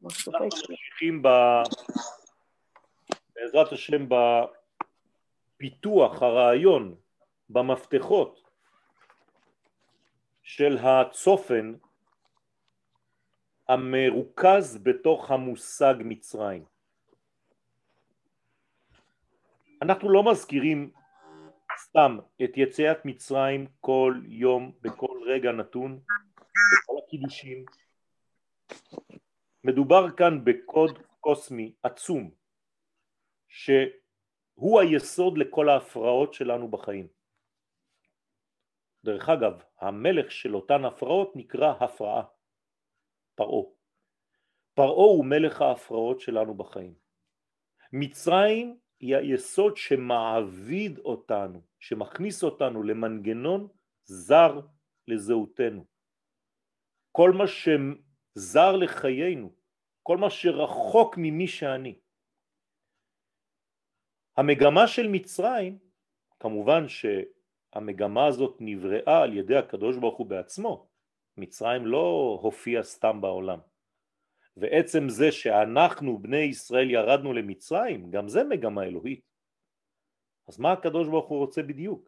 אנחנו ממשיכים בעזרת השם בפיתוח הרעיון, במפתחות של הצופן המרוכז בתוך המושג מצרים. אנחנו לא מזכירים סתם את יציאת מצרים כל יום, בכל רגע נתון, בכל הקידושים. מדובר כאן בקוד קוסמי עצום, שהוא היסוד לכל ההפרעות שלנו בחיים. דרך אגב, המלך של אותן הפרעות נקרא הפרעה, פרעה. פרעה הוא מלך ההפרעות שלנו בחיים. מצרים היא היסוד שמעביד אותנו, שמכניס אותנו למנגנון זר לזהותנו. כל מה שזר לחיינו, כל מה שרחוק ממי שאני. המגמה של מצרים, כמובן שהמגמה הזאת נבראה על ידי הקדוש ברוך הוא בעצמו. מצרים לא הופיע סתם בעולם. ועצם זה שאנחנו בני ישראל ירדנו למצרים, גם זה מגמה אלוהית. אז מה הקדוש ברוך הוא רוצה בדיוק?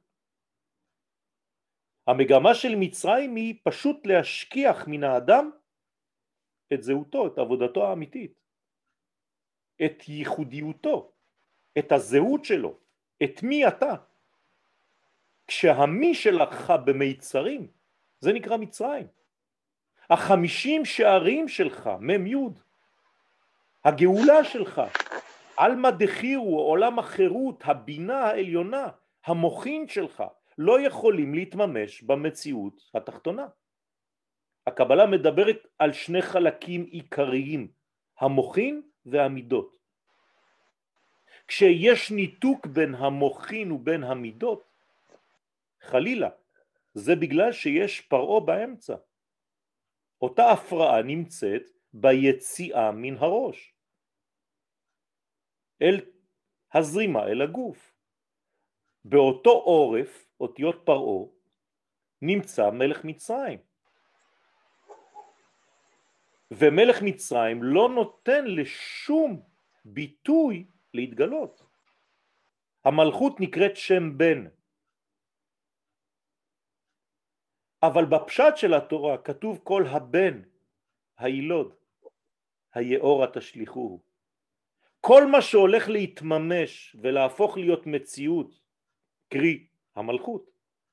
המגמה של מצרים היא פשוט להשכיח מן האדם את זהותו, את עבודתו האמיתית, את ייחודיותו, את הזהות שלו, את מי אתה. כשהמי שלך במיצרים, זה נקרא מצרים. 50 שערים שלך, מם יוד, הגאולה שלך, אלמה דחירו, עולם החירות, הבינה העליונה, המוחין שלך, לא יכולים להתממש במציאות התחתונה. הקבלה מדברת על שני חלקים עיקריים, המוחין והמידות. כשיש ניתוק בין המוחין ובין המידות, חלילה, זה בגלל שיש פרעה באמצע. אותה הפרעה נמצאת ביציאה מן הראש, אל הזרימה, אל הגוף. באותו עורף, אותיות פרעה, נמצא מלך מצרים. ומלך מצרים לא נותן לשום ביטוי להתגלות. המלכות נקראת שם בן. אבל בפשט של התורה כתוב כל הבן, הילוד, היאורה תשליחוהו. כל מה שהולך להתממש ולהפוך להיות מציאות, קרי המלכות,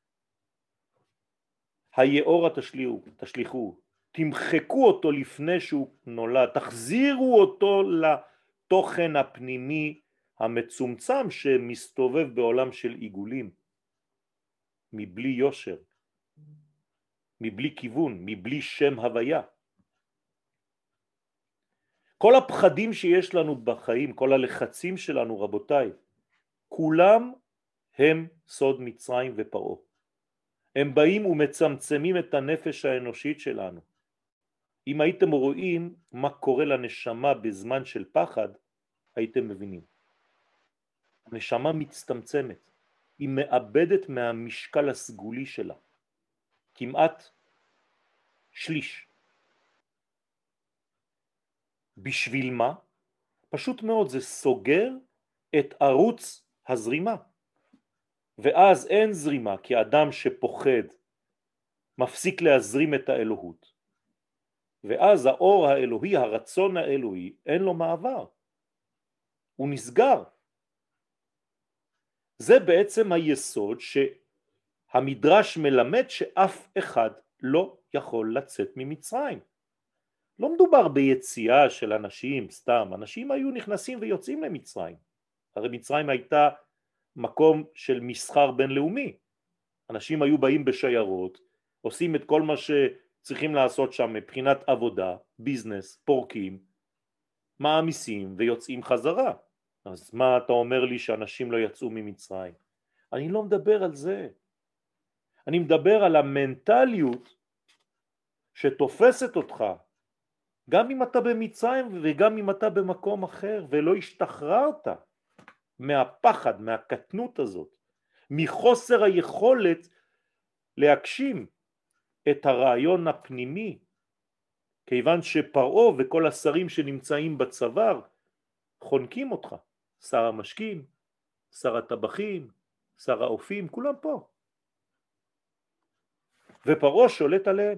היאורה תשליחוהו. תמחקו אותו לפני שהוא נולד, תחזירו אותו לתוכן הפנימי המצומצם שמסתובב בעולם של עיגולים, מבלי יושר, מבלי כיוון, מבלי שם הוויה. כל הפחדים שיש לנו בחיים, כל הלחצים שלנו, רבותיי, כולם הם סוד מצרים ופרעה. הם באים ומצמצמים את הנפש האנושית שלנו. אם הייתם רואים מה קורה לנשמה בזמן של פחד, הייתם מבינים. הנשמה מצטמצמת, היא מאבדת מהמשקל הסגולי שלה, כמעט שליש. בשביל מה? פשוט מאוד, זה סוגר את ערוץ הזרימה. ואז אין זרימה, כי אדם שפוחד מפסיק להזרים את האלוהות. ואז האור האלוהי, הרצון האלוהי, אין לו מעבר. הוא נסגר. זה בעצם היסוד שהמדרש מלמד שאף אחד לא יכול לצאת ממצרים. לא מדובר ביציאה של אנשים סתם, אנשים היו נכנסים ויוצאים למצרים. הרי מצרים הייתה מקום של מסחר בינלאומי. אנשים היו באים בשיירות, עושים את כל מה שצריכים לעשות שם מבחינת עבודה, ביזנס, פורקים, מעמיסים ויוצאים חזרה. אז מה אתה אומר לי שאנשים לא יצאו ממצרים? אני לא מדבר על זה. אני מדבר על המנטליות שתופסת אותך, גם אם אתה במצרים וגם אם אתה במקום אחר, ולא השתחררת מהפחד, מהקטנות הזאת, מחוסר היכולת להגשים את הרעיון הפנימי כיוון שפרעה וכל השרים שנמצאים בצוואר חונקים אותך, שר המשקים, שר הטבחים, שר האופים, כולם פה. ופרעה שולט עליהם.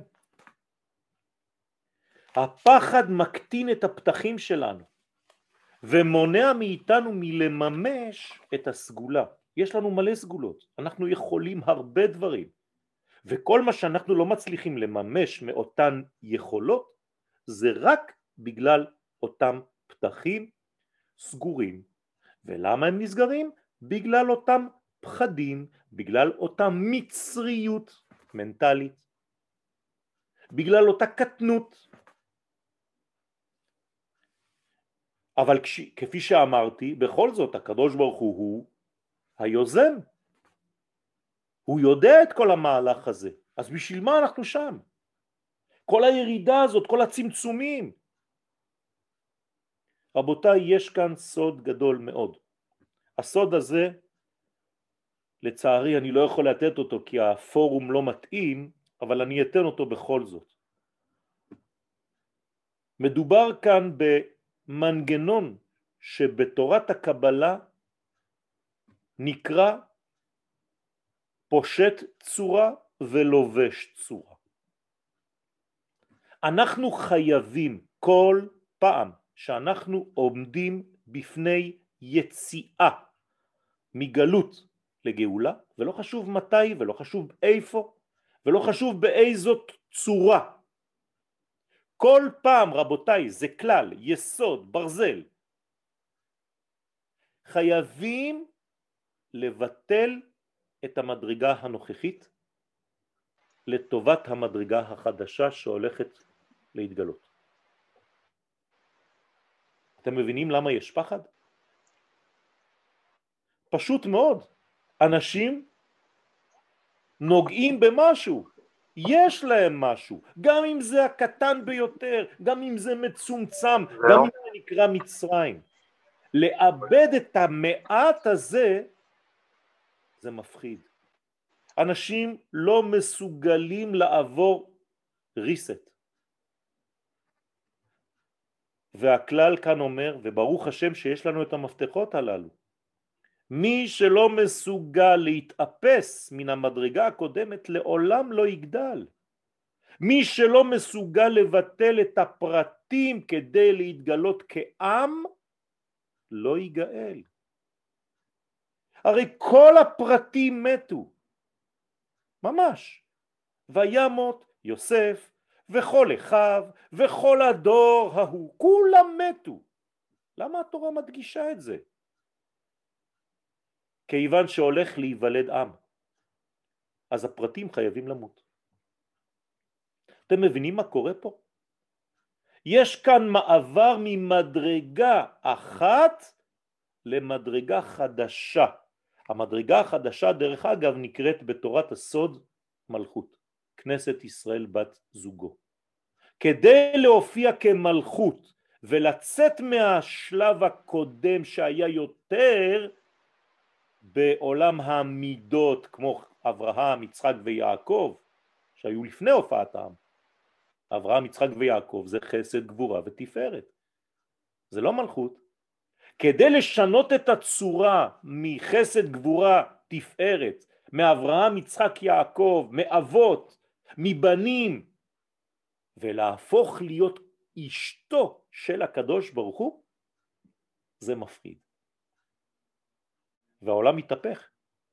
הפחד מקטין את הפתחים שלנו ומונע מאיתנו מלממש את הסגולה. יש לנו מלא סגולות, אנחנו יכולים הרבה דברים, וכל מה שאנחנו לא מצליחים לממש מאותן יכולות זה רק בגלל אותם פתחים סגורים. ולמה הם נסגרים? בגלל אותם פחדים, בגלל אותה מצריות מנטלית, בגלל אותה קטנות. אבל כפי שאמרתי, בכל זאת הקדוש ברוך הוא היוזם. הוא יודע את כל המהלך הזה, אז בשביל מה אנחנו שם? כל הירידה הזאת, כל הצמצומים. רבותיי, יש כאן סוד גדול מאוד. הסוד הזה, לצערי אני לא יכול לתת אותו כי הפורום לא מתאים, אבל אני אתן אותו בכל זאת. מדובר כאן במנגנון שבתורת הקבלה נקרא פושט צורה ולובש צורה. אנחנו חייבים כל פעם שאנחנו עומדים בפני יציאה מגלות לגאולה, ולא חשוב מתי ולא חשוב איפה ולא חשוב באיזו צורה, כל פעם רבותיי, זה כלל, יסוד, ברזל, חייבים לבטל את המדרגה הנוכחית לטובת המדרגה החדשה שהולכת להתגלות. אתם מבינים למה יש פחד? פשוט מאוד. אנשים נוגעים במשהו, יש להם משהו, גם אם זה הקטן ביותר, גם אם זה מצומצם, גם אם זה נקרא מצרים. לאבד את המעט הזה, זה מפחיד. אנשים לא מסוגלים לעבור ריסט. והכלל כאן אומר, וברוך השם שיש לנו את המפתחות הללו, מי שלא מסוגל להתאפס מן המדרגה הקודמת לעולם לא יגדל. מי שלא מסוגל לבטל את הפרטים כדי להתגלות כעם לא יגאל. הרי כל הפרטים מתו, ממש. וימות יוסף וכל אחיו וכל הדור ההוא, כולם מתו. למה התורה מדגישה את זה? כיוון שהולך להיוולד עם, אז הפרטים חייבים למות. אתם מבינים מה קורה פה? יש כאן מעבר ממדרגה אחת למדרגה חדשה. המדרגה החדשה דרך אגב נקראת בתורת הסוד מלכות, כנסת ישראל בת זוגו. כדי להופיע כמלכות ולצאת מהשלב הקודם שהיה יותר בעולם המידות כמו אברהם, יצחק ויעקב שהיו לפני הופעת העם. אברהם, יצחק ויעקב זה חסד, גבורה ותפארת, זה לא מלכות. כדי לשנות את הצורה מחסד, גבורה, תפארת, מאברהם, יצחק, יעקב, מאבות, מבנים, ולהפוך להיות אשתו של הקדוש ברוך הוא, זה מפחיד. והעולם מתהפך.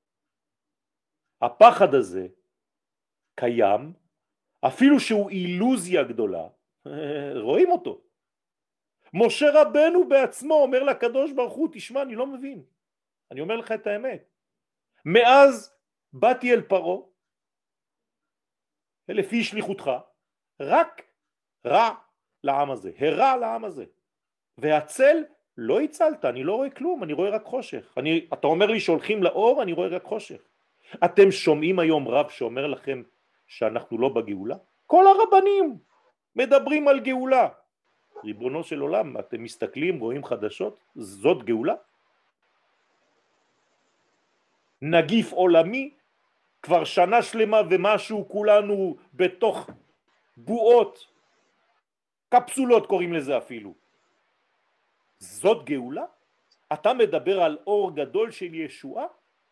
הפחד הזה קיים, אפילו שהוא אילוזיה גדולה, רואים אותו. משה רבנו בעצמו אומר לקדוש ברוך הוא, תשמע, אני לא מבין, אני אומר לך את האמת. מאז באתי אל פרעה, לפי שליחותך, רק רע לעם הזה, הרע לעם הזה. והצל לא הצלת, אני לא רואה כלום, אני רואה רק חושך. אתה אומר לי שהולכים לאור, אני רואה רק חושך. אתם שומעים היום רב שאומר לכם שאנחנו לא בגאולה? כל הרבנים מדברים על גאולה. ריבונו של עולם, אתם מסתכלים, רואים חדשות, זאת גאולה? נגיף עולמי, כבר שנה שלמה ומשהו כולנו בתוך בועות, קפסולות קוראים לזה אפילו. זאת גאולה? אתה מדבר על אור גדול של ישועה?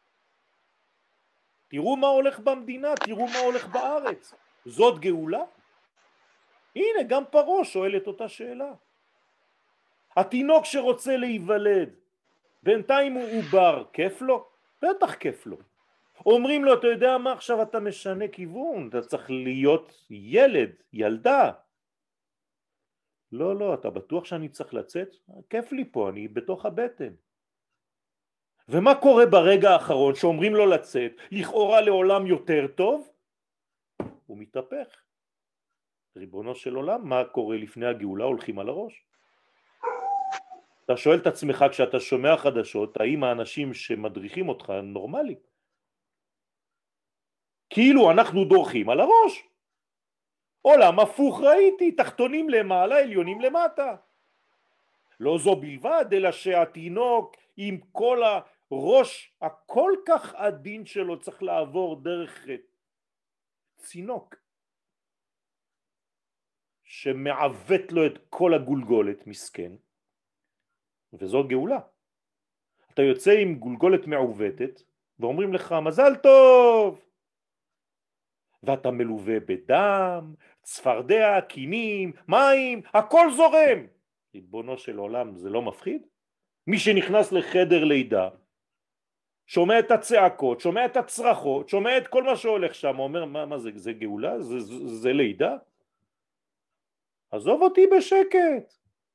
תראו מה הולך במדינה, תראו מה הולך בארץ. זאת גאולה? הנה, גם פרעה שואל את אותה שאלה. התינוק שרוצה להיוולד, בינתיים הוא עובר, כיף לו? בטח כיף לו. אומרים לו, אתה יודע מה, עכשיו אתה משנה כיוון, אתה צריך להיות ילד, ילדה. לא, לא, אתה בטוח שאני צריך לצאת? כיף לי פה, אני בתוך הבטן. ומה קורה ברגע האחרון שאומרים לו לצאת, לכאורה לעולם יותר טוב? הוא מתהפך. ריבונו של עולם, מה קורה לפני הגאולה? הולכים על הראש. אתה שואל את עצמך כשאתה שומע חדשות, האם האנשים שמדריכים אותך הם נורמליים? כאילו אנחנו דורכים על הראש. עולם הפוך ראיתי, תחתונים למעלה, עליונים למטה. לא זו בלבד, אלא שהתינוק עם כל הראש הכל כך עדין שלו צריך לעבור דרך צינוק שמעוות לו את כל הגולגולת, מסכן, וזו גאולה. אתה יוצא עם גולגולת מעוותת ואומרים לך מזל טוב, ואתה מלווה בדם, צפרדע, קינים, מים, הכל זורם. ריבונו של עולם, זה לא מפחיד? מי שנכנס לחדר לידה שומע את הצעקות, שומע את הצרחות, שומע את כל מה שהולך שם, אומר מה זה, זה גאולה? זה לידה? עזוב אותי בשקט.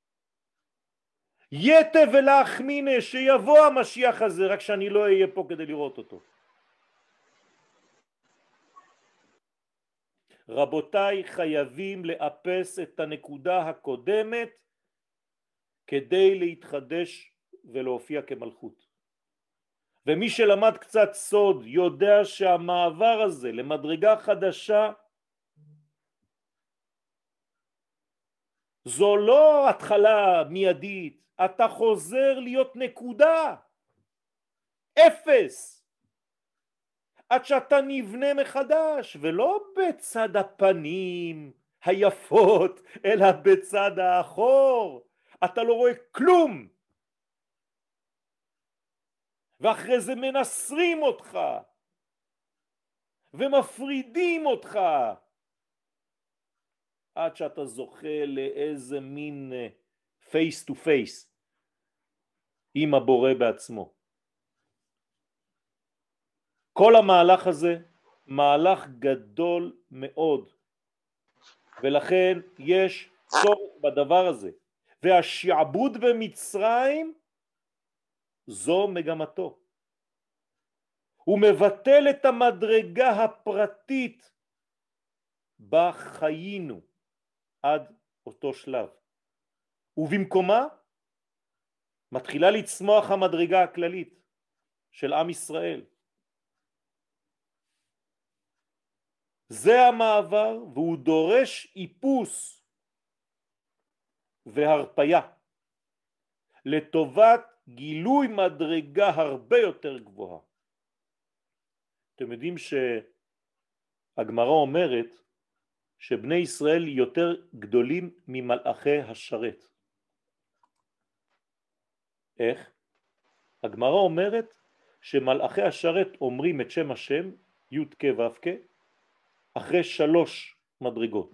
יתה ולהחמינה, שיבוא המשיח הזה, רק שאני לא אהיה פה כדי לראות אותו. רבותיי, חייבים לאפס את הנקודה הקודמת כדי להתחדש ולהופיע כמלכות. ומי שלמד קצת סוד יודע שהמעבר הזה למדרגה חדשה זו לא התחלה מיידית, אתה חוזר להיות נקודה, אפס, עד שאתה נבנה מחדש, ולא בצד הפנים היפות, אלא בצד האחור. אתה לא רואה כלום, ואחרי זה מנסרים אותך, ומפרידים אותך, עד שאתה זוכה לאיזה מין face to face עם הבורא בעצמו. כל המהלך הזה מהלך גדול מאוד, ולכן יש צורך בדבר הזה, והשעבוד במצרים זו מגמתו. הוא מבטל את המדרגה הפרטית בה חיינו עד אותו שלב, ובמקומה מתחילה לצמוח המדרגה הכללית של עם ישראל. זה המעבר, והוא דורש איפוס והרפיה לטובת גילוי מדרגה הרבה יותר גבוהה. אתם יודעים שהגמרא אומרת שבני ישראל יותר גדולים ממלאכי השרת. איך? הגמרא אומרת שמלאכי השרת אומרים את שם השם י' כ' ו' כ' אחרי 3 מדרגות,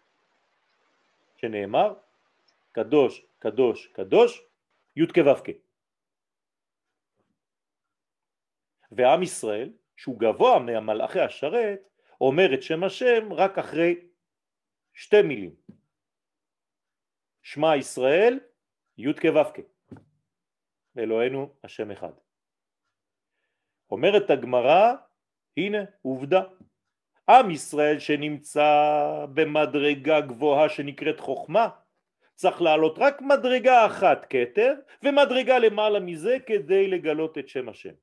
שנאמר קדוש קדוש קדוש י' כ' ו' כ'. ועם ישראל שהוא גבוה מהמלאכי השרת אומר את שם השם רק אחרי 2 מילים, שמע ישראל י' כ' ו' כ', אלוהינו השם אחד. אומרת הגמרא, הנה עובדה, עם ישראל שנמצא במדרגה גבוהה שנקראת חוכמה צריך לעלות רק מדרגה אחת כתר ומדרגה למעלה מזה כדי לגלות את שם השם.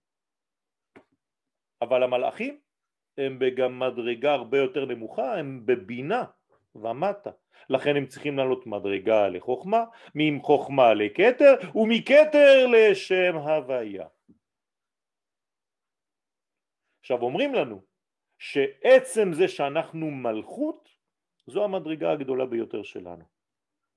אבל המלאכים הם גם מדרגה הרבה יותר נמוכה, הם בבינה ומטה, לכן הם צריכים לעלות מדרגה לחוכמה, מחוכמה לכתר ומכתר לשם הוויה. עכשיו אומרים לנו שעצם זה שאנחנו מלכות זו המדרגה הגדולה ביותר שלנו.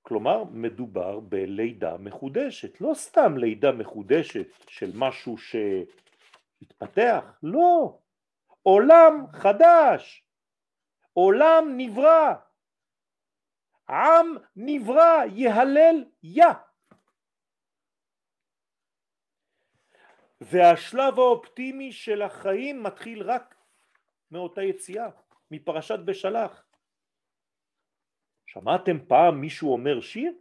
כלומר מדובר בלידה מחודשת, לא סתם לידה מחודשת של משהו שהתפתח, לא, עולם חדש, עולם נברא, עם נברא, יהלל יה. והשלב האופטימי של החיים מתחיל רק מאותה יציאה, מפרשת בשלח. שמעתם פעם מישהו אומר שיר?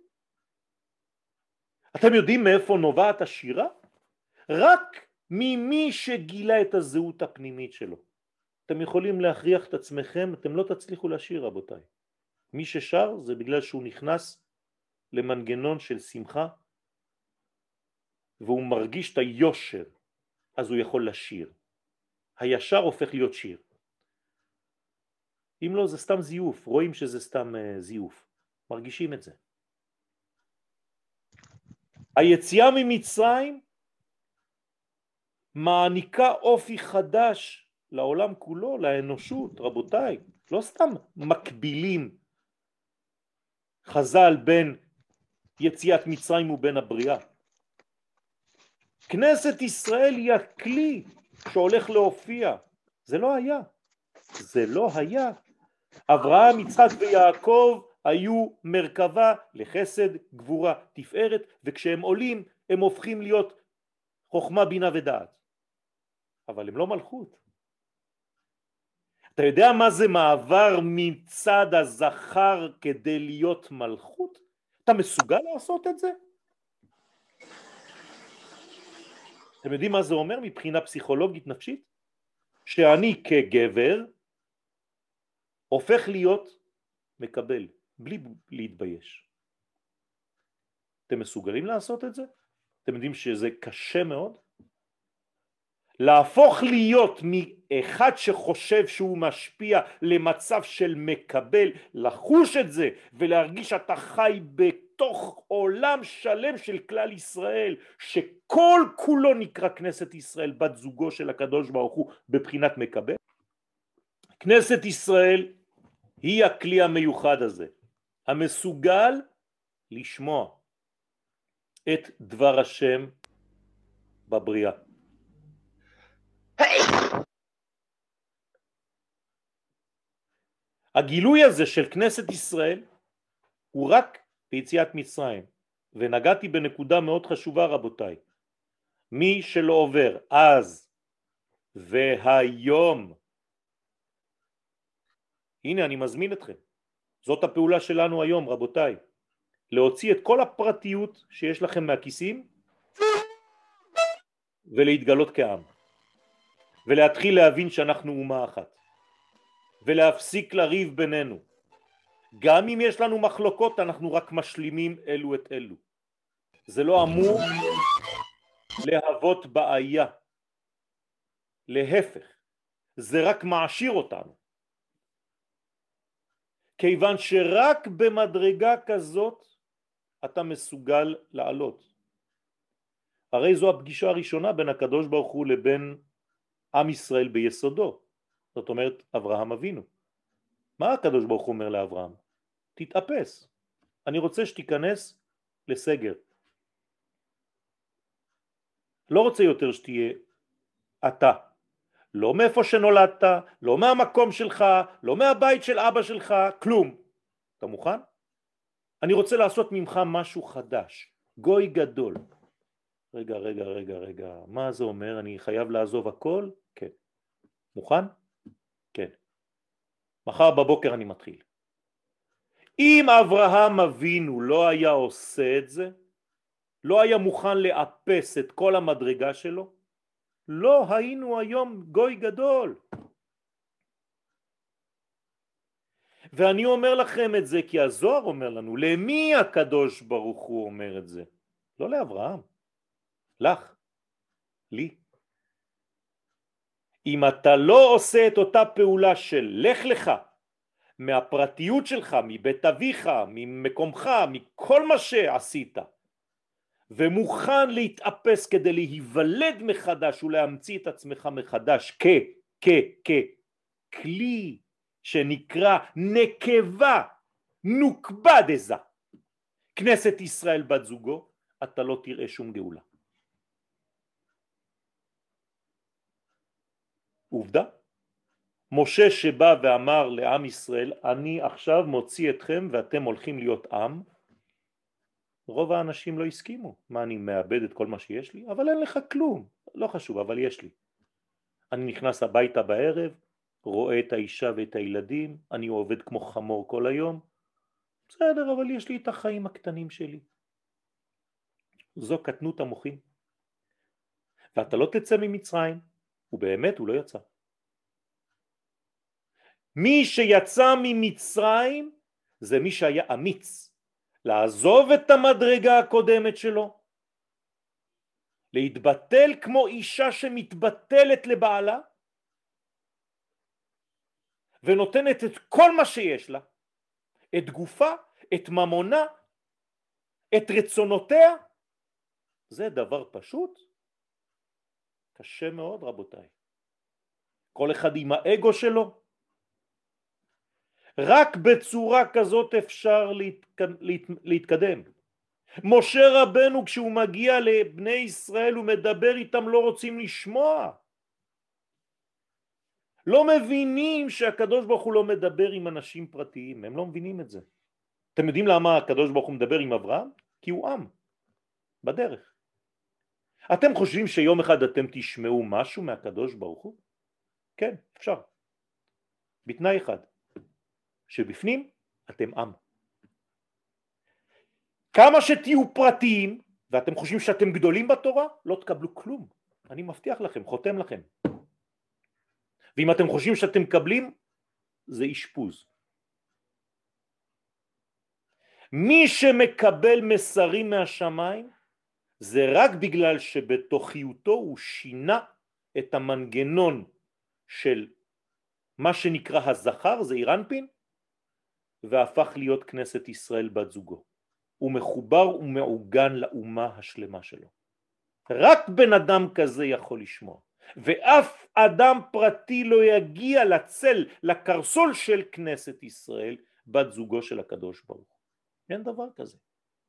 אתם יודעים מאיפה נובעת השירה? רק ממי שגילה את הזהות הפנימית שלו. אתם יכולים להכריח את עצמכם, אתם לא תצליחו לשיר רבותיי. מי ששר זה בגלל שהוא נכנס למנגנון של שמחה, והוא מרגיש את היושר, אז הוא יכול לשיר. הישר הופך להיות שיר. אם לא זה סתם זיוף, רואים שזה סתם זיוף, מרגישים את זה. היציאה ממצרים מעניקה אופי חדש לעולם כולו, לאנושות, רבותיי. לא סתם מקבילים חז"ל בין יציאת מצרים ובין הבריאה. כנסת ישראל היא הכלי שהולך להופיע. זה לא היה. זה לא היה. אברהם, יצחק ויעקב היו מרכבה לחסד, גבורה, תפארת, וכשהם עולים הם הופכים להיות חוכמה, בינה ודעת. אבל הם לא מלכות. אתה יודע מה זה מעבר מצד הזכר כדי להיות מלכות? אתה מסוגל לעשות את זה? אתם יודעים מה זה אומר מבחינה פסיכולוגית נפשית? שאני כגבר הופך להיות מקבל, בלי להתבייש. אתם מסוגלים לעשות את זה? אתם יודעים שזה קשה מאוד? להפוך להיות מאחד שחושב שהוא משפיע למצב של מקבל, לחוש את זה ולהרגיש שאתה חי בתוך עולם שלם של כלל ישראל, שכל כולו נקרא כנסת ישראל, בת זוגו של הקדוש ברוך הוא בבחינת מקבל. כנסת ישראל היא הכלי המיוחד הזה, המסוגל לשמוע את דבר השם בבריאה. הגילוי הזה של כנסת ישראל הוא רק ביציאת מצרים, ונגעתי בנקודה מאוד חשובה רבותיי. מי שלא עובר אז והיום, הנה אני מזמין אתכם, זאת הפעולה שלנו היום רבותיי, להוציא את כל הפרטיות שיש לכם מהכיסים ולהתגלות כעם, ולהתחיל להבין שאנחנו אומה אחת, ולהפסיק לריב בינינו. גם אם יש לנו מחלוקות אנחנו רק משלימים אלו את אלו. זה לא אמור להוות בעיה, להפך, זה רק מעשיר אותנו, כיוון שרק במדרגה כזאת אתה מסוגל לעלות. הרי זו הפגישה הראשונה בין הקדוש ברוך הוא לבין עם ישראל ביסודו, זאת אומרת אברהם אבינו. מה הקדוש ברוך הוא אומר לאברהם? תתאפס, אני רוצה שתיכנס לסגר, לא רוצה יותר שתהיה אתה, לא מאיפה שנולדת, לא מהמקום שלך, לא מהבית של אבא שלך, כלום. אתה מוכן? אני רוצה לעשות ממך משהו חדש, גוי גדול. רגע, מה זה אומר? אני חייב לעזוב הכל? כן. מוכן? כן. מחר בבוקר אני מתחיל. אם אברהם אבינו לא היה עושה את זה, לא היה מוכן לאפס את כל המדרגה שלו, לא היינו היום גוי גדול. ואני אומר לכם את זה כי הזוהר אומר לנו, למי הקדוש ברוך הוא אומר את זה? לא לאברהם, לך, לי. אם אתה לא עושה את אותה פעולה של לך לך, מהפרטיות שלך, מבית אביך, ממקומך, מכל מה שעשית, ומוכן להתאפס כדי להיוולד מחדש ולהמציא את עצמך מחדש ככלי שנקרא נקבה, נוקבה דזה, כנסת ישראל בת זוגו, אתה לא תראה שום גאולה. עובדה, משה שבא ואמר לעם ישראל, אני עכשיו מוציא אתכם ואתם הולכים להיות עם, רוב האנשים לא הסכימו. מה, אני מאבד את כל מה שיש לי? אבל אין לך כלום, לא חשוב, אבל יש לי. אני נכנס הביתה בערב, רואה את האישה ואת הילדים, אני עובד כמו חמור כל היום, בסדר, אבל יש לי את החיים הקטנים שלי. זו קטנות המוחים. ואתה לא תצא ממצרים, ובאמת הוא לא יצא. מי שיצא ממצרים זה מי שהיה אמיץ, לעזוב את המדרגה הקודמת שלו, להתבטל כמו אישה שמתבטלת לבעלה, ונותנת את כל מה שיש לה, את גופה, את ממונה, את רצונותיה. זה דבר פשוט? קשה מאוד רבותיי. כל אחד עם האגו שלו. רק בצורה כזאת אפשר להתקדם. משה רבנו כשהוא מגיע לבני ישראל הוא מדבר איתם, לא רוצים לשמוע. לא מבינים שהקדוש ברוך הוא לא מדבר עם אנשים פרטיים, הם לא מבינים את זה. אתם יודעים למה הקדוש ברוך הוא מדבר עם אברהם? כי הוא עם, בדרך. אתם חושבים שיום אחד אתם תשמעו משהו מהקדוש ברוך הוא? כן, אפשר. בתנאי אחד, שבפנים אתם עם. כמה שתהיו פרטיים ואתם חושבים שאתם גדולים בתורה, לא תקבלו כלום. אני מבטיח לכם, חותם לכם. ואם אתם חושבים שאתם מקבלים, זה אשפוז. מי שמקבל מסרים מהשמיים, זה רק בגלל שבתוכיותו הוא שינה את המנגנון של מה שנקרא הזכר, זה אירנפין, והפך להיות כנסת ישראל בת זוגו. הוא מחובר ומעוגן לאומה השלמה שלו. רק בן אדם כזה יכול לשמוע. ואף אדם פרטי לא יגיע לצל, לקרסול של כנסת ישראל, בת זוגו של הקדוש ברוך הוא. אין דבר כזה.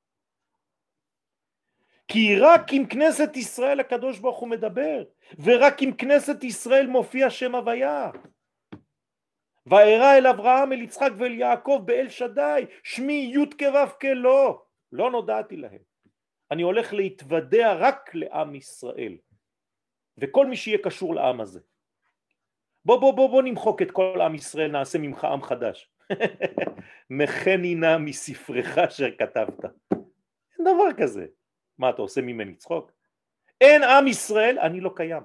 כי רק עם כנסת ישראל הקדוש ברוך הוא מדבר, ורק עם כנסת ישראל מופיע שם הוויה. וארא אל אברהם, אל יצחק ואל יעקב באל שדי, שמי י' כו' כלא, לא נודעתי להם. אני הולך להתוודע רק לעם ישראל, וכל מי שיהיה קשור לעם הזה. בוא נמחוק את כל עם ישראל, נעשה ממך עם חדש. מכני נא מספרך אשר כתבת. אין דבר כזה. מה אתה עושה ממני צחוק? אין עם ישראל, אני לא קיים.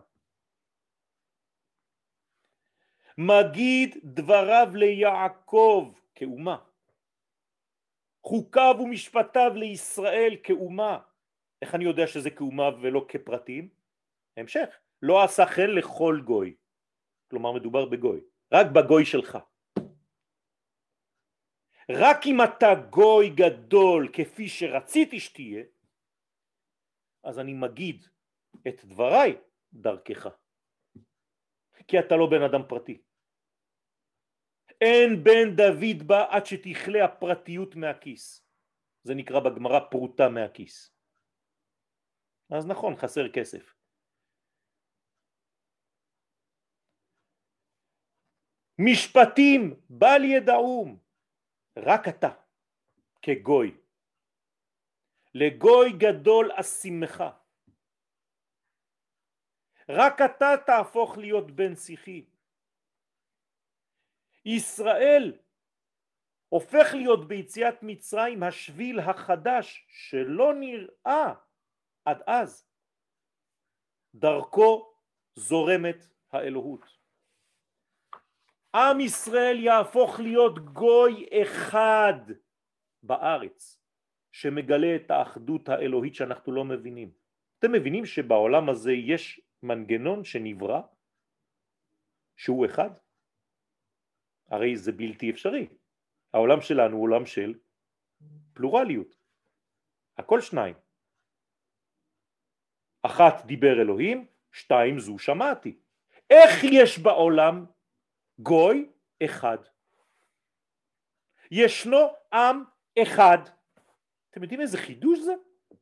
מגיד דבריו ליעקב כאומה, חוקיו ומשפטיו לישראל כאומה. איך אני יודע שזה כאומה ולא כפרטים? המשך, לא עשה חן לכל גוי, כלומר מדובר בגוי, רק בגוי שלך. רק אם אתה גוי גדול כפי שרציתי שתהיה, אז אני מגיד את דבריי דרכך, כי אתה לא בן אדם פרטי. אין בן דוד בא עד שתכלה הפרטיות מהכיס, זה נקרא בגמרא פרוטה מהכיס. אז נכון, חסר כסף. משפטים בל ידעום, רק אתה כגוי, לגוי גדול אשימך. רק אתה תהפוך להיות בן שיחי. ישראל הופך להיות ביציאת מצרים השביל החדש שלא נראה עד אז. דרכו זורמת האלוהות. עם ישראל יהפוך להיות גוי אחד בארץ שמגלה את האחדות האלוהית שאנחנו לא מבינים. אתם מבינים שבעולם הזה יש מנגנון שנברא שהוא אחד? הרי זה בלתי אפשרי. העולם שלנו הוא עולם של פלורליות. הכל שניים. אחת דיבר אלוהים, שתיים זו שמעתי. איך יש בעולם גוי אחד? ישנו עם אחד. אתם יודעים איזה חידוש זה?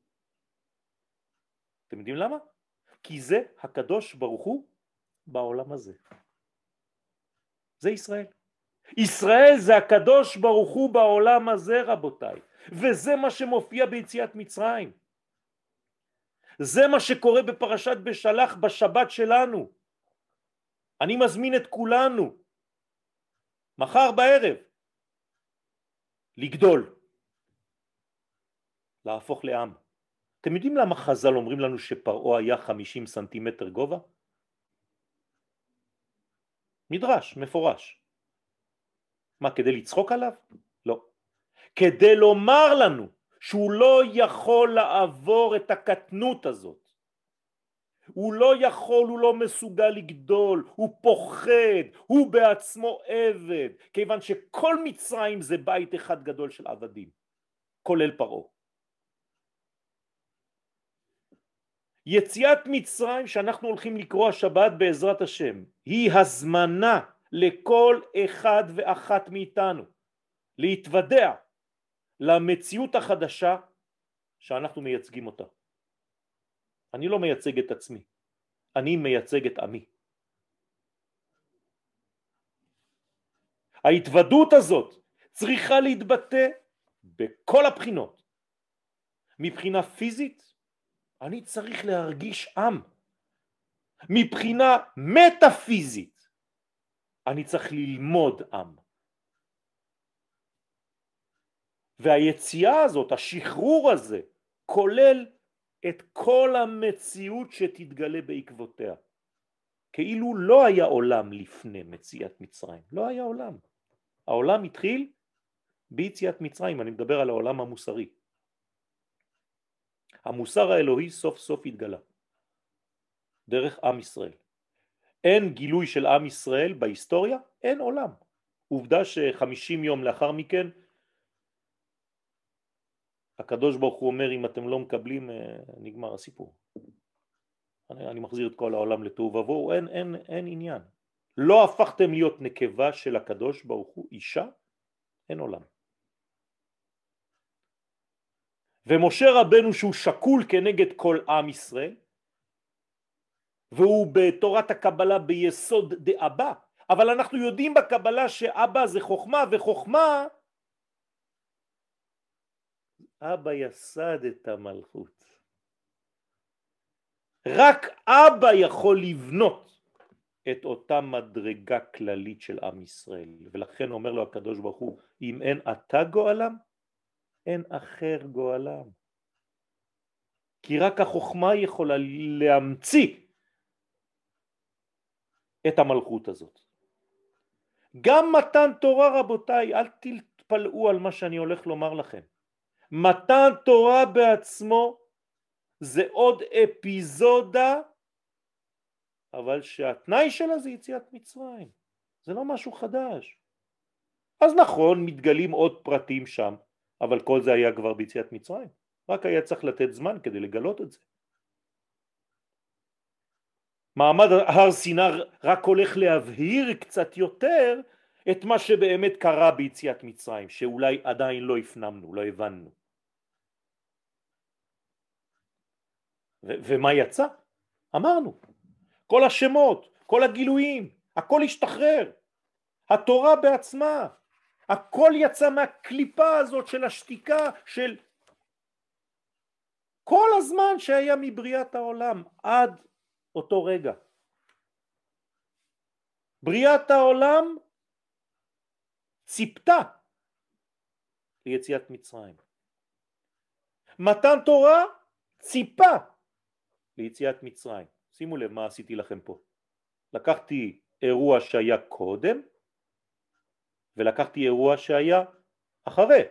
אתם יודעים למה? כי זה הקדוש ברוך הוא בעולם הזה. זה ישראל. ישראל זה הקדוש ברוך הוא בעולם הזה, רבותיי. וזה מה שמופיע ביציאת מצרים. זה מה שקורה בפרשת בשלח בשבת שלנו. אני מזמין את כולנו מחר בערב לגדול, להפוך לעם. אתם יודעים למה חז"ל אומרים לנו שפרעה היה 50 סנטימטר גובה? מדרש, מפורש. מה, כדי לצחוק עליו? לא. כדי לומר לנו שהוא לא יכול לעבור את הקטנות הזאת. הוא לא יכול, הוא לא מסוגל לגדול, הוא פוחד, הוא בעצמו עבד, כיוון שכל מצרים זה בית אחד גדול של עבדים, כולל פרעה. יציאת מצרים שאנחנו הולכים לקרוא השבת בעזרת השם, היא הזמנה לכל אחד ואחת מאיתנו, להתוודע למציאות החדשה שאנחנו מייצגים אותה. אני לא מייצג את עצמי, אני מייצג את עמי. ההתוודעות הזאת צריכה להתבטא בכל הבחינות. מבחינה פיזית, אני צריך להרגיש עם. מבחינה מטאפיזית, אני צריך ללמוד עם. והיציאה הזאת, השחרור הזה, כולל את כל המציאות שתתגלה בעקבותיה. כאילו לא היה עולם לפני מציאת מצרים, לא היה עולם. העולם התחיל ביציאת מצרים, אני מדבר על העולם המוסרי. המוסר האלוהי סוף סוף התגלה, דרך עם ישראל. אין גילוי של עם ישראל בהיסטוריה, אין עולם. עובדה ש50 יום לאחר מכן, הקדוש ברוך הוא אומר, אם אתם לא מקבלים, נגמר הסיפור. אני מחזיר את כל העולם לתוהו ובוהו, אין עניין. לא הפכתם להיות נקבה של הקדוש ברוך הוא, אישה, אין עולם. ומשה רבנו שהוא שקול כנגד כל עם ישראל, והוא בתורת הקבלה ביסוד דאבא, אבל אנחנו יודעים בקבלה שאבא זה חוכמה, וחוכמה, אבא יסד את המלכות. רק אבא יכול לבנות את אותה מדרגה כללית של עם ישראל, ולכן אומר לו הקדוש ברוך הוא, אם אין אתה גואלם, אין אחר גואלם. כי רק החוכמה יכולה להמציא את המלכות הזאת. גם מתן תורה, רבותיי, אל תתפלאו על מה שאני הולך לומר לכם. מתן תורה בעצמו זה עוד אפיזודה, אבל שהתנאי שלה זה יציאת מצרים. זה לא משהו חדש. אז נכון, מתגלים עוד פרטים שם, אבל כל זה היה כבר ביציאת מצרים. רק היה צריך לתת זמן כדי לגלות את זה. מעמד הר סיני רק הולך להבהיר קצת יותר את מה שבאמת קרה ביציאת מצרים, שאולי עדיין לא הפנמנו, לא הבנו. ומה יצא? אמרנו, כל השמות, כל הגילויים, הכל השתחרר. התורה בעצמה, הכל יצא מהקליפה הזאת של השתיקה, של כל הזמן שהיה מבריאת העולם עד אותו רגע. בריאת העולם ציפתה ליציאת מצרים. מתן תורה ציפה ליציאת מצרים. שימו לב מה עשיתי לכם פה. לקחתי אירוע שהיה קודם, ולקחתי אירוע שהיה אחרי.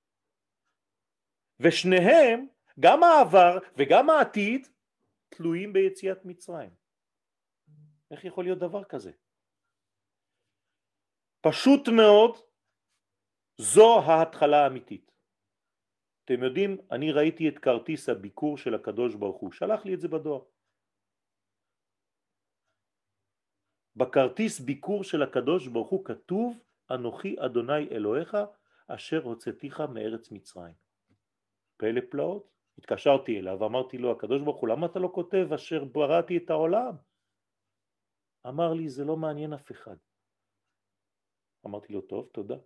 ושניהם, גם העבר וגם העתיד, תלויים ביציאת מצרים. איך יכול להיות דבר כזה? פשוט מאוד, זו ההתחלה האמיתית. אתם יודעים, אני ראיתי את כרטיס הביקור של הקדוש ברוך הוא, שלח לי את זה בדואר. בכרטיס ביקור של הקדוש ברוך הוא כתוב, אנוכי אדוני אלוהיך אשר הוצאתיך מארץ מצרים. פלא פלאות. התקשרתי אליו, אמרתי לו, הקדוש ברוך הוא, למה אתה לא כותב אשר בראתי את העולם? אמר לי, זה לא מעניין אף אחד. אמרתי לו, טוב, תודה.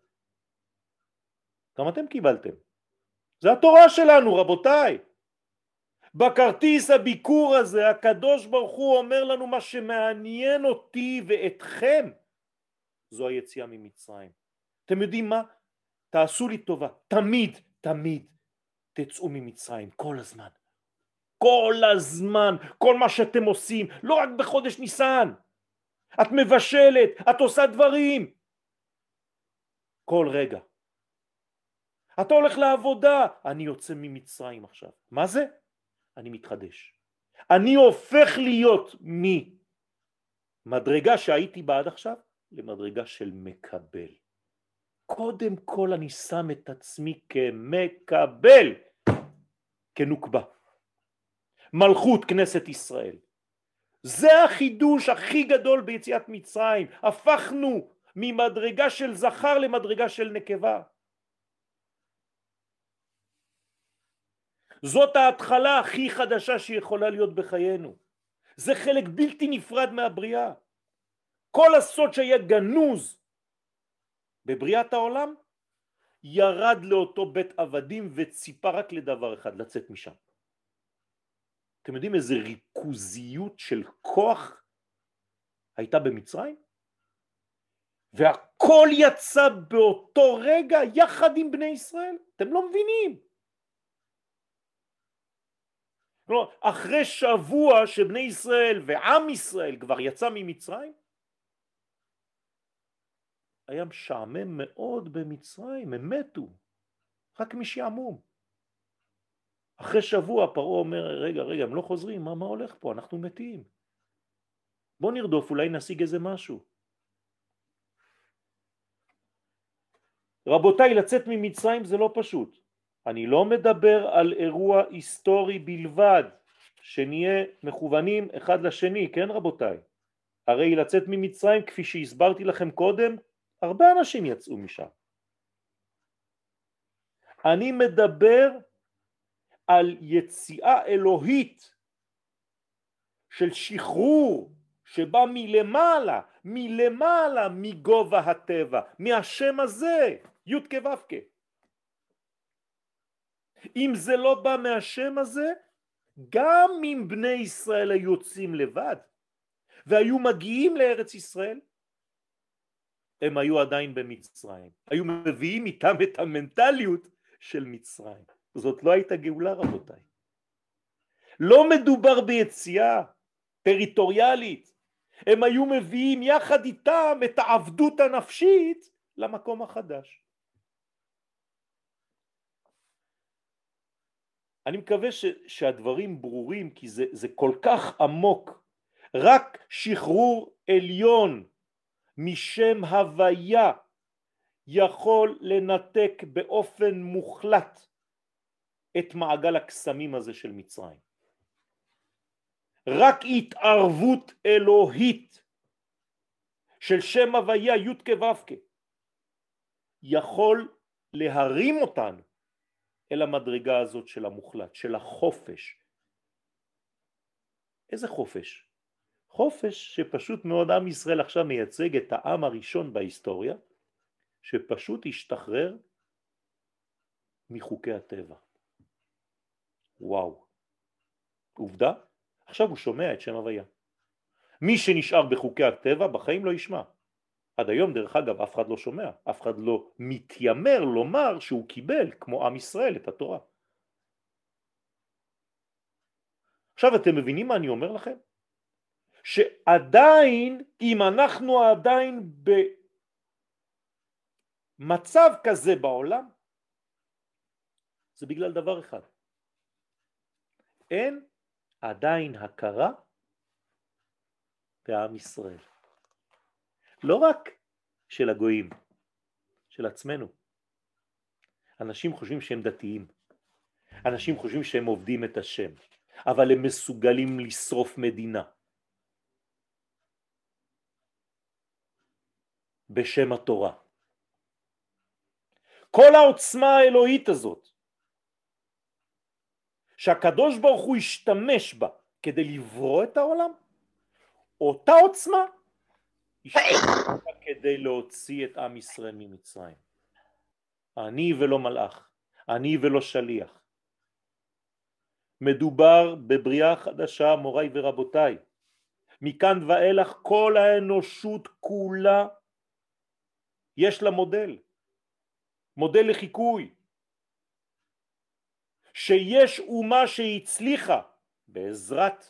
גם אתם קיבלתם. זה התורה שלנו, רבותיי. בכרטיס הביקור הזה, הקדוש ברוך הוא אומר לנו, מה שמעניין אותי ואתכם, זו היציאה ממצרים. אתם יודעים מה? תעשו לי טובה, תמיד תצאו ממצרים, כל הזמן. כל הזמן, כל מה שאתם עושים, לא רק בחודש ניסן. את מבשלת, את עושה דברים. כל רגע. אתה הולך לעבודה, אני יוצא ממצרים עכשיו. מה זה? אני מתחדש. אני הופך להיות ממדרגה שהייתי בה עד עכשיו למדרגה של מקבל. קודם כל אני שם את עצמי כמקבל, כנוקבה. מלכות כנסת ישראל. זה החידוש הכי גדול ביציאת מצרים. הפכנו ממדרגה של זכר למדרגה של נקבה. זאת ההתחלה הכי חדשה שיכולה להיות בחיינו. זה חלק בלתי נפרד מהבריאה. כל הסוד שהיה גנוז בבריאת העולם ירד לאותו בית עבדים וציפה רק לדבר אחד, לצאת משם. אתם יודעים איזה ריכוזיות של כוח הייתה במצרים? והכל יצא באותו רגע יחד עם בני ישראל. אתם לא מבינים. אחרי שבוע שבני ישראל ועם ישראל כבר יצא ממצרים, היה משעמם מאוד במצרים, הם מתו, רק משעמום. אחרי שבוע פרעה אומר, רגע, הם לא חוזרים, מה הולך פה? אנחנו מתים. בוא נרדוף, אולי נשיג איזה משהו. רבותיי, לצאת ממצרים זה לא פשוט. אני לא מדבר על אירוע היסטורי בלבד, שנהיה מכוונים אחד לשני, כן רבותיי? הרי לצאת ממצרים, כפי שהסברתי לכם קודם, הרבה אנשים יצאו משם. אני מדבר על יציאה אלוהית של שחרור שבא מלמעלה מגובה הטבע, מהשם הזה, י' כו'. אם זה לא בא מהשם הזה, גם אם בני ישראל היו יוצאים לבד והיו מגיעים לארץ ישראל, הם היו עדיין במצרים, היו מביאים איתם את המנטליות של מצרים. זאת לא הייתה גאולה רבותיי. לא מדובר ביציאה טריטוריאלית, הם היו מביאים יחד איתם את העבדות הנפשית למקום החדש. אני מקווה שהדברים ברורים, כי זה כל כך עמוק. רק שחרור עליון משם הוויה יכול לנתק באופן מוחלט את מעגל הקסמים הזה של מצרים. רק התערבות אלוהית של שם הוויה י' כו' יכול להרים אותנו אל המדרגה הזאת של המוחלט, של החופש. איזה חופש? חופש שפשוט מאוד עם ישראל עכשיו מייצג את העם הראשון בהיסטוריה, שפשוט השתחרר מחוקי הטבע. וואו. עובדה, עכשיו הוא שומע את שם הוויה. מי שנשאר בחוקי הטבע בחיים לא ישמע. עד היום דרך אגב אף אחד לא שומע, אף אחד לא מתיימר לומר שהוא קיבל כמו עם ישראל את התורה. עכשיו אתם מבינים מה אני אומר לכם? שעדיין, אם אנחנו עדיין במצב כזה בעולם, זה בגלל דבר אחד. אין עדיין הכרה בעם ישראל. לא רק של הגויים, של עצמנו. אנשים חושבים שהם דתיים. אנשים חושבים שהם עובדים את השם. אבל הם מסוגלים לשרוף מדינה. בשם התורה. כל העוצמה האלוהית הזאת שהקדוש ברוך הוא ישתמש בה כדי לברוא את העולם, אותה עוצמה ישתמש בה כדי להוציא את עם ישראל ממצרים. אני ולא מלאך, אני ולא שליח. מדובר בבריאה חדשה, מוריי ורבותיי. מכאן ואילך כל האנושות כולה יש לה מודל, מודל לחיקוי. שיש אומה שהצליחה בעזרת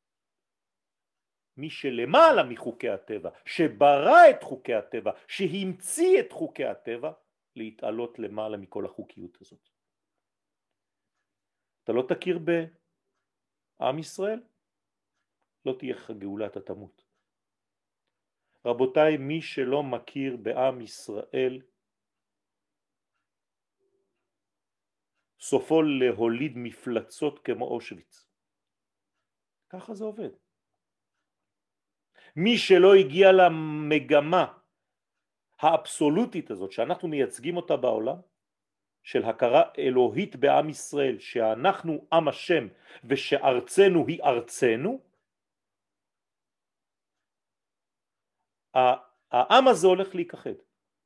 מי שלמעלה מחוקי הטבע, שברא את חוקי הטבע, שהמציא את חוקי הטבע, להתעלות למעלה מכל החוקיות הזאת. אתה לא תכיר בעם ישראל, לא תהיה לך גאולה, אתה תמות. רבותיי, מי שלא מכיר בעם ישראל, סופו להוליד מפלצות כמו אושוויץ. ככה זה עובד. מי שלא הגיע למגמה האבסולוטית הזאת שאנחנו מייצגים אותה בעולם, של הכרה אלוהית בעם ישראל, שאנחנו עם השם ושארצנו היא ארצנו, העם הזה הולך להיכחד.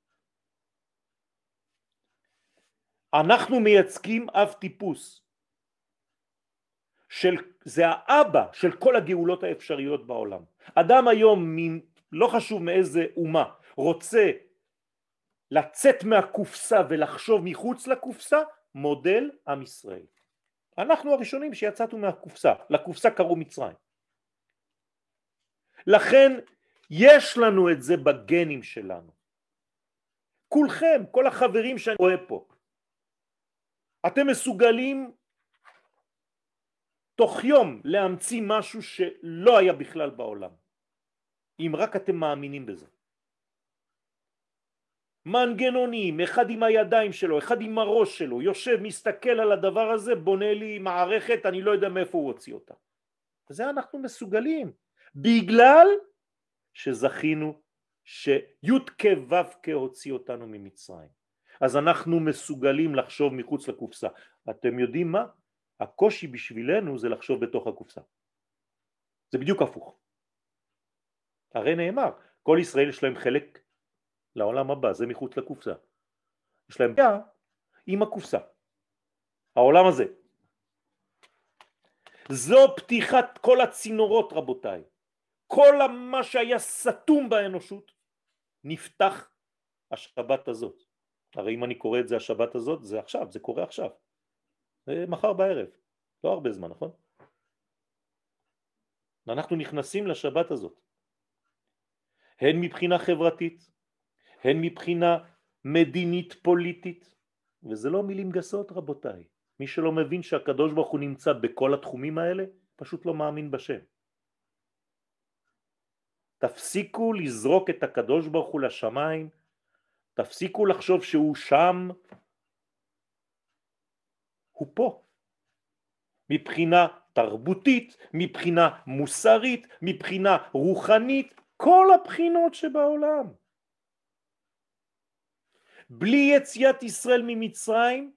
אנחנו מייצגים אב טיפוס, זה האבא של כל הגאולות האפשריות בעולם. אדם היום, לא חשוב מאיזה אומה, רוצה לצאת מהקופסה ולחשוב מחוץ לקופסה, מודל עם ישראל. אנחנו הראשונים שיצאנו מהקופסה, לקופסה קראו מצרים. לכן יש לנו את זה בגנים שלנו. כולכם, כל החברים שאני רואה פה, אתם מסוגלים תוך יום להמציא משהו שלא היה בכלל בעולם, אם רק אתם מאמינים בזה. מנגנונים, אחד עם הידיים שלו, אחד עם הראש שלו, יושב, מסתכל על הדבר הזה, בונה לי מערכת, אני לא יודע מאיפה הוא הוציא אותה. וזה אנחנו מסוגלים, בגלל שזכינו שי"ק ו"ק הוציא אותנו ממצרים. אז אנחנו מסוגלים לחשוב מחוץ לקופסה. אתם יודעים מה? הקושי בשבילנו זה לחשוב בתוך הקופסה. זה בדיוק הפוך. הרי נאמר, כל ישראל יש להם חלק לעולם הבא, זה מחוץ לקופסה. יש להם בעיה עם הקופסה. העולם הזה. זו פתיחת כל הצינורות, רבותיי. כל מה שהיה סתום באנושות נפתח השבת הזאת. הרי אם אני קורא את זה השבת הזאת, זה עכשיו, זה קורה עכשיו. זה מחר בערב. לא הרבה זמן, נכון? אנחנו נכנסים לשבת הזאת. הן מבחינה חברתית, הן מבחינה מדינית פוליטית, וזה לא מילים גסות, רבותיי. מי שלא מבין שהקדוש ברוך הוא נמצא בכל התחומים האלה, פשוט לא מאמין בשם. תפסיקו לזרוק את הקדוש ברוך הוא לשמיים, תפסיקו לחשוב שהוא שם, הוא פה. מבחינה תרבותית, מבחינה מוסרית, מבחינה רוחנית, כל הבחינות שבעולם. בלי יציאת ישראל ממצרים,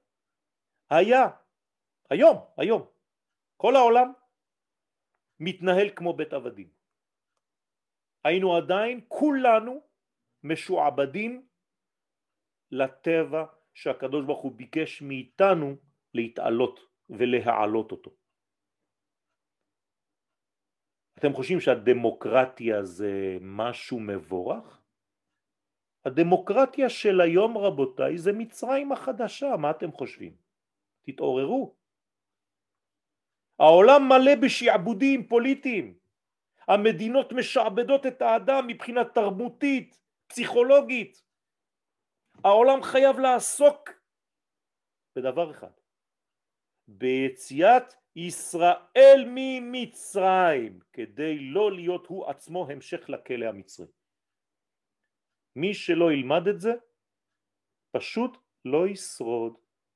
היום, כל העולם מתנהל כמו בית עבדים. היינו עדיין כולנו משועבדים לטבע שהקדוש ברוך הוא ביקש מאיתנו להתעלות ולהעלות אותו. אתם חושבים שהדמוקרטיה זה משהו מבורך? הדמוקרטיה של היום, רבותיי, זה מצרים החדשה. מה אתם חושבים? תתעוררו. העולם מלא בשעבודים פוליטיים. המדינות משעבדות את האדם מבחינה תרבותית, פסיכולוגית. העולם חייב לעסוק בדבר אחד. ביציאת ישראל ממצרים, כדי לא להיות הוא עצמו המשך לכלא המצרי. מי שלא ילמד את זה, פשוט לא ישרוד.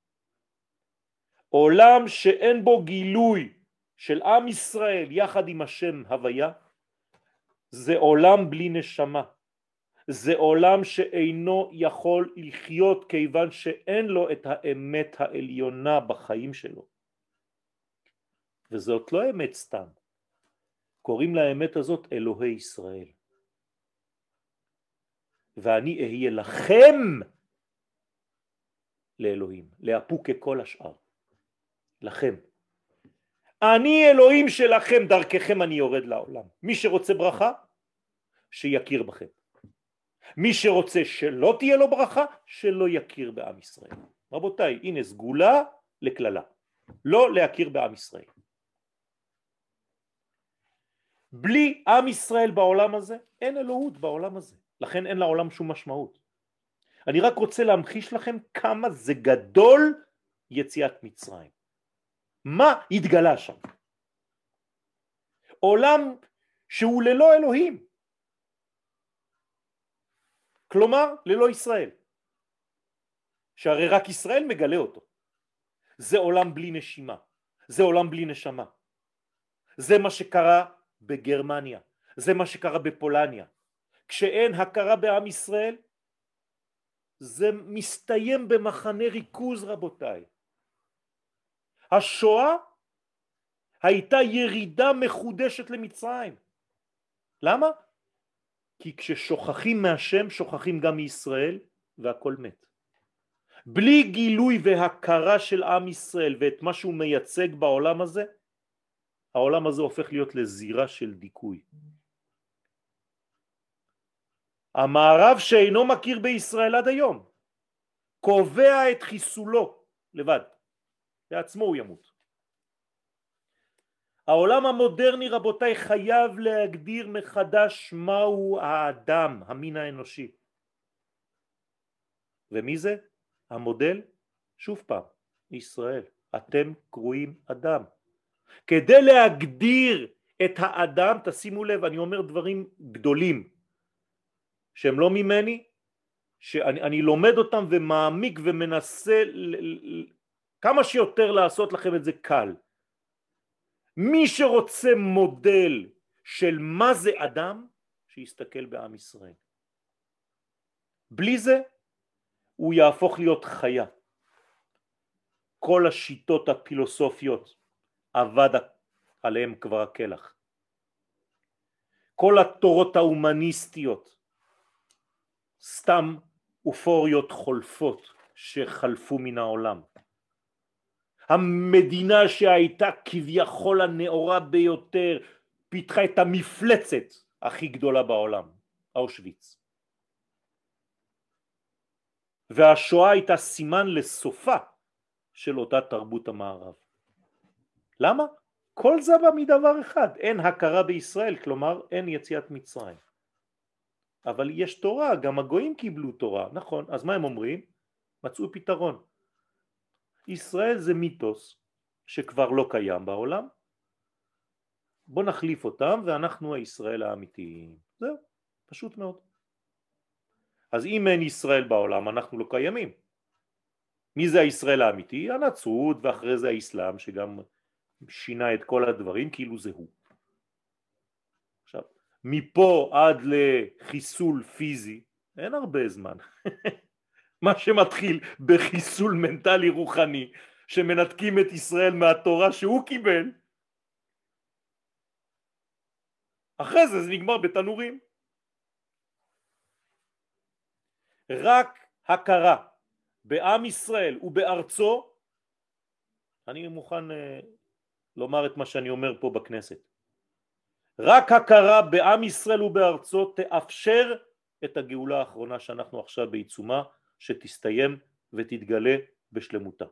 עולם שאין בו גילוי של עם ישראל יחד עם השם הוויה, זה עולם בלי נשמה. זה עולם שאינו יכול לחיות כיוון שאין לו את האמת העליונה בחיים שלו. וזאת לא אמת סתם. קוראים לאמת הזאת אלוהי ישראל. ואני אהיה לכם לאלוהים, לאפו ככל השאר. לכם. אני אלוהים שלכם, דרככם אני יורד לעולם. מי שרוצה ברכה, שיכיר בכם. מי שרוצה שלא תהיה לו ברכה, שלא יכיר בעם ישראל. רבותיי, הנה סגולה לכללה. לא להכיר בעם ישראל. בלי עם ישראל בעולם הזה, אין אלוהות בעולם הזה. לכן אין לעולם שום משמעות. אני רק רוצה להמחיש לכם כמה זה גדול יציאת מצרים. מה התגלה שם? עולם שהוא ללא אלוהים. כלומר, ללא ישראל. שהרי רק ישראל מגלה אותו. זה עולם בלי נשימה. זה עולם בלי נשמה. זה מה שקרה בגרמניה. זה מה שקרה בפולניה. כשאין הכרה בעם ישראל, זה מסתיים במחנה ריכוז, רבותיי. השואה הייתה ירידה מחודשת למצרים. למה? כי כששוכחים מהשם, שוכחים גם מישראל, והכל מת. בלי גילוי והכרה של עם ישראל ואת מה שהוא מייצג בעולם הזה, העולם הזה הופך להיות לזירה של דיכוי. המערב שאינו מכיר בישראל עד היום, קובע את חיסולו לבד, לעצמו הוא ימות. העולם המודרני, רבותיי, חייב להגדיר מחדש מהו האדם, המין האנושי. ומי זה? המודל? שוב פעם, ישראל. אתם קרואים אדם. כדי להגדיר את האדם, תשימו לב, אני אומר דברים גדולים, שהם לא ממני, שאני לומד אותם ומעמיק ומנסה כמה שיותר לעשות לכם את זה קל. מי שרוצה מודל של מה זה אדם, שיסתכל בעם ישראל. בלי זה הוא יהפוך להיות חיה. כל השיטות הפילוסופיות עבד עליהם כבר הכלח. כל התורות ההומניסטיות סתם אופוריות חולפות שחלפו מן העולם. המדינה שהייתה כביכול הנאורה ביותר פיתחה את המפלצת הכי גדולה בעולם, אושוויץ. והשואה הייתה סימן לסופה של אותה תרבות המערב. למה? כל זה בא מדבר אחד, אין הכרה בישראל, כלומר אין יציאת מצרים. אבל יש תורה, גם הגויים קיבלו תורה, נכון, אז מה הם אומרים? מצאו פתרון. ישראל זה מיתוס שכבר לא קיים בעולם, בוא נחליף אותם ואנחנו הישראל האמיתיים. זהו, פשוט מאוד. אז אם אין ישראל בעולם אנחנו לא קיימים. מי זה הישראל האמיתי? הנצרות, ואחרי זה האסלאם שגם שינה את כל הדברים כאילו זה הוא. עכשיו, מפה עד לחיסול פיזי אין הרבה זמן. מה שמתחיל בחיסול מנטלי רוחני שמנתקים את ישראל מהתורה שהוא קיבל, אחרי זה נגמר בתנורים. רק הכרה בעם ישראל ובארצו, אני מוכן לומר את מה שאני אומר פה בכנסת, רק הכרה בעם ישראל ובארצו תאפשר את הגאולה האחרונה שאנחנו עכשיו בעיצומה, שתסתיים ותתגלה בשלמותה.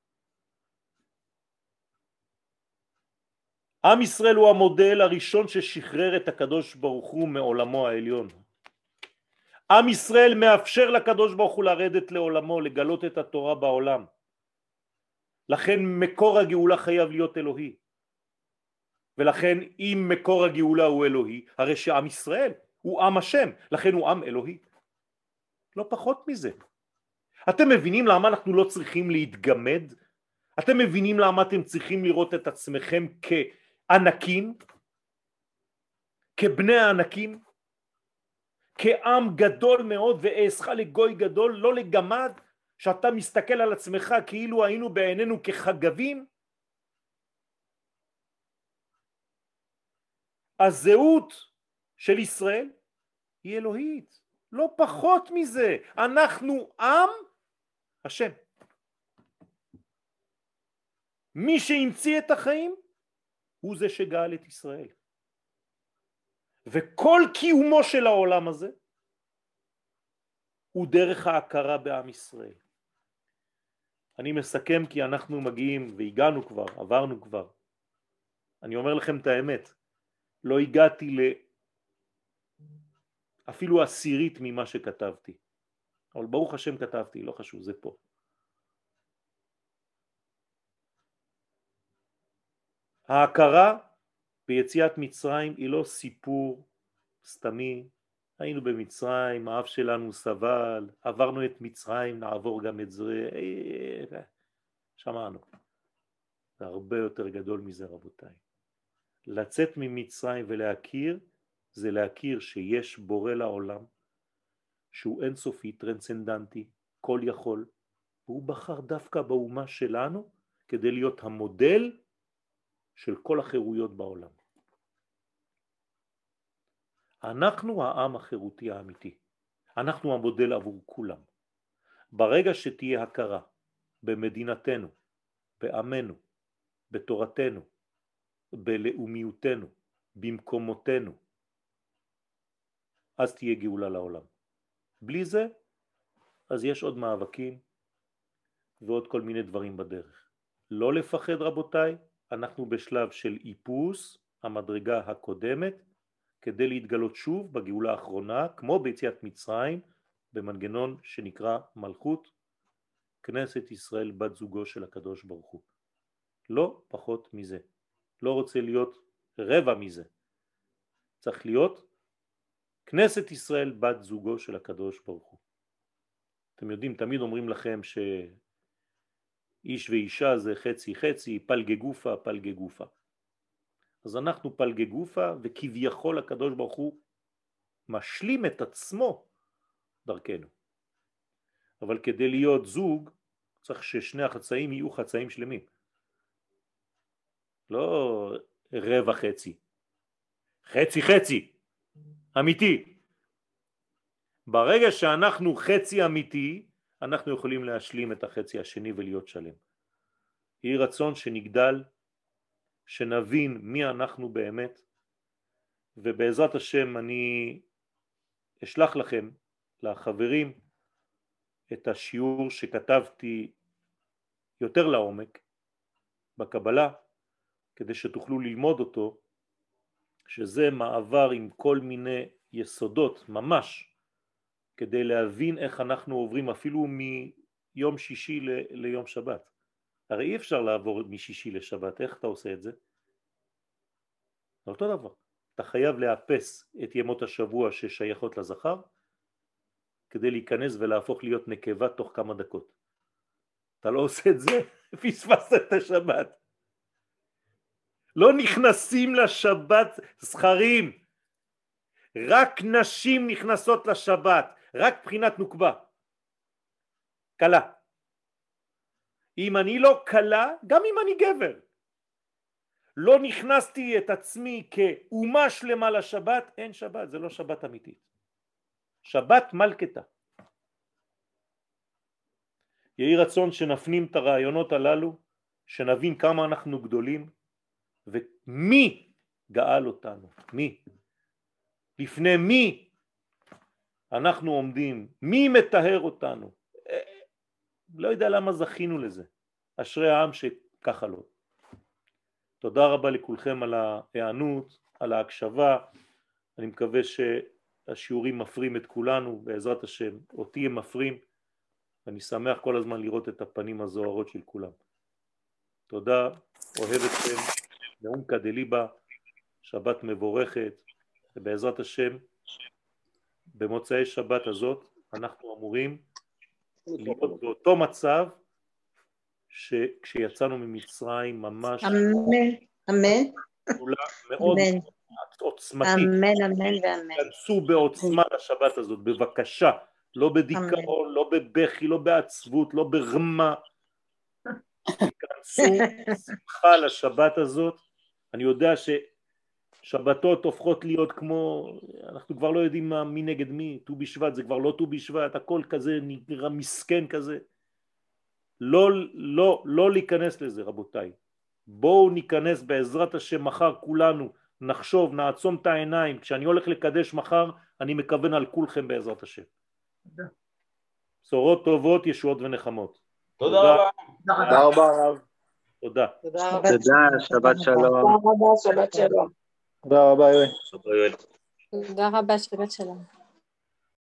עם ישראל הוא המודל הראשון ששחרר את הקדוש ברוך הוא מעולמו העליון. עם ישראל מאפשר לקדוש ברוך הוא לרדת לעולמו, לגלות את התורה בעולם. לכן מקור הגאולה חייב להיות אלוהי. ולכן אם מקור הגאולה הוא אלוהי, הרי שעם ישראל הוא עם השם, לכן הוא עם אלוהי. לא פחות מזה. אתם מבינים למה אנחנו לא צריכים להתגמד? אתם מבינים למה אתם צריכים לראות את עצמכם כענקים? כבני הענקים? כעם גדול מאוד ואעשך לגוי גדול, לא לגמד, שאתה מסתכל על עצמך כאילו היינו בעינינו כחגבים? הזהות של ישראל היא אלוהית, לא פחות מזה. אנחנו עם השם. מי שהמציא את החיים הוא זה שגאל את ישראל. וכל קיומו של העולם הזה הוא דרך ההכרה בעם ישראל. אני מסכם כי אנחנו מגיעים והגענו כבר, עברנו כבר. אני אומר לכם את האמת, לא הגעתי אפילו עשירית ממה שכתבתי. אבל ברוך השם כתבתי, לא חשוב, זה פה. ההכרה ביציאת מצרים היא לא סיפור סתמי. היינו במצרים, האף שלנו סבל, עברנו את מצרים, נעבור גם את זה. שמענו. זה הרבה יותר גדול מזה, רבותיי. לצאת ממצרים ולהכיר, זה להכיר שיש בורא לעולם, שהוא אינסופי, טרנסצנדנטי, כל יכול, והוא בחר דווקא באומה שלנו כדי להיות המודל של כל החירויות בעולם. אנחנו העם החירותי האמיתי, אנחנו המודל עבור כולם. ברגע שתהיה הכרה במדינתנו, בעמנו, בתורתנו, בלאומיותנו, במקומותינו, אז תהיה גאולה לעולם. בלי זה, אז יש עוד מאבקים ועוד כל מיני דברים בדרך. לא לפחד רבותיי, אנחנו בשלב של איפוס, המדרגה הקודמת, כדי להתגלות שוב בגאולה האחרונה, כמו ביציאת מצרים, במנגנון שנקרא מלכות, כנסת ישראל בת זוגו של הקדוש ברוך הוא. לא פחות מזה. לא רוצה להיות רבע מזה. צריך להיות כנסת ישראל בת זוגו של הקדוש ברוך הוא. אתם יודעים, תמיד אומרים לכם שאיש ואישה זה חצי חצי, פלגי גופה, פלגי גופה. אז אנחנו פלגי גופה, וכביכול הקדוש ברוך הוא משלים את עצמו דרכנו. אבל כדי להיות זוג, צריך ששני החצאים יהיו חצאים שלמים. לא רבע חצי. חצי חצי. אמיתי. ברגע שאנחנו חצי אמיתי, אנחנו יכולים להשלים את החצי השני ולהיות שלם. יהי רצון שנגדל, שנבין מי אנחנו באמת, ובעזרת השם אני אשלח לכם, לחברים, את השיעור שכתבתי יותר לעומק בקבלה, כדי שתוכלו ללמוד אותו, שזה מעבר עם כל מיני יסודות ממש, כדי להבין איך אנחנו עוברים אפילו מיום שישי ליום שבת. הרי אי אפשר לעבור משישי לשבת, איך אתה עושה את זה? אותו דבר, אתה חייב לאפס את ימות השבוע ששייכות לזכר, כדי להיכנס ולהפוך להיות נקבה תוך כמה דקות. אתה לא עושה את זה, פספסת את השבת. לא נכנסים לשבת זכרים, רק נשים נכנסות לשבת, רק בחינת נוקבה, קלה. אם אני לא קלה, גם אם אני גבר, לא נכנסתי את עצמי כאומה שלמה לשבת, אין שבת, זה לא שבת אמיתית. שבת מלכתה. יהי רצון שנפנים את הרעיונות הללו, שנבין כמה אנחנו גדולים, ומי גאל אותנו, מי? לפני מי אנחנו עומדים, מי מטהר אותנו? לא יודע למה זכינו לזה. אשרי העם שככה לא. תודה רבה לכולכם על ההיענות, על ההקשבה. אני מקווה שהשיעורים מפרים את כולנו, בעזרת השם. אותי הם מפרים, ואני שמח כל הזמן לראות את הפנים הזוהרות של כולם. תודה, אוהב אתכם, מעומקא דליבא, שבת מבורכת, ובעזרת השם, במוצאי שבת הזאת, אנחנו אמורים להיות באותו מצב שכשיצאנו ממצרים ממש אמן מאוד עוצמתית. אמן אמן ואמן. כנסו בעוצמה לשבת הזאת, בבקשה, לא בדיכאון, לא בבכי, לא בעצבות, לא ברמה. כנסו שמחה לשבת הזאת. אני יודע שבתות הופכות להיות כמו, אנחנו כבר לא יודעים מי נגד מי, ט"ו בשבט זה כבר לא ט"ו בשבט, הכל כזה נראה מסכן כזה. לא להיכנס לזה רבותיי. בואו ניכנס בעזרת השם מחר כולנו, נחשוב, נעצום את העיניים, כשאני הולך לקדש מחר, אני מכוון על כולכם בעזרת השם. בשורות טובות, ישועות ונחמות. תודה רבה. תודה רבה הרב. תודה. תודה רבה. תודה, שבת שלום. תודה רבה, שבת שלום. תודה רבה יואל. יואל. תודה רבה, שבת שלום.